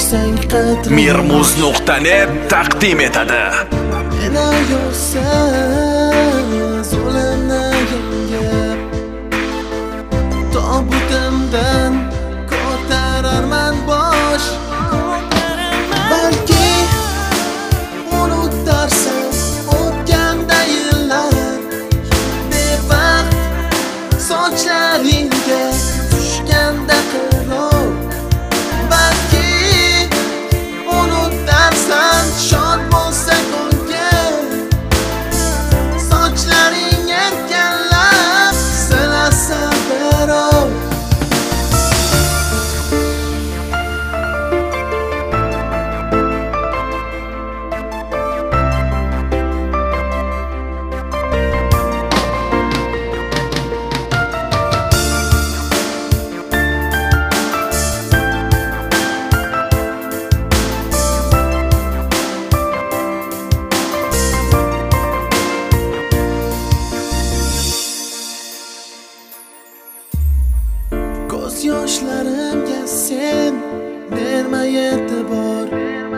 bersang qadrini Mirmuz.net taqdim etadi. Meni yo'qsiz o'limni yengib tobutimdan ko'tararman bosh. Balki unutarsan o'tganda yillar, bevaqt sochlaringga tushganda qirov. Balki unutarsan shod bo'lsa ko'ngil, sochlaring erkanlab silasa birov. Ko'z yoshlarimga sen berma e'tibor.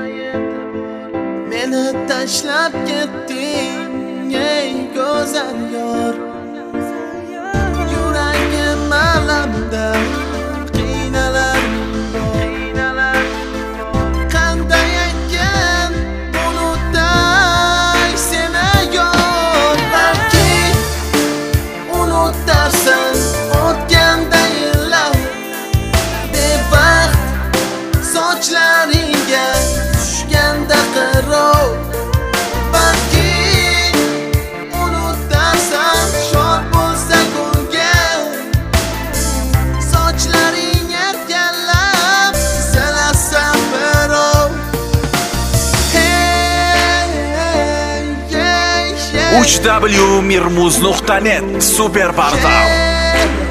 Meni tashlab ketding ey go'zal yor. Yuragim alamda qiynalar bor. Qanday aytgan unutay seni yor. Balki unutarsan o'tganda yillar, bevaqt sochlaringga tushganda qirov. Balki unutarsan shod bo'lsa ko'ngil, sochlaring erkanlab silasa birov. Hey, hey, hey, 3W Mirmuz.net super portal.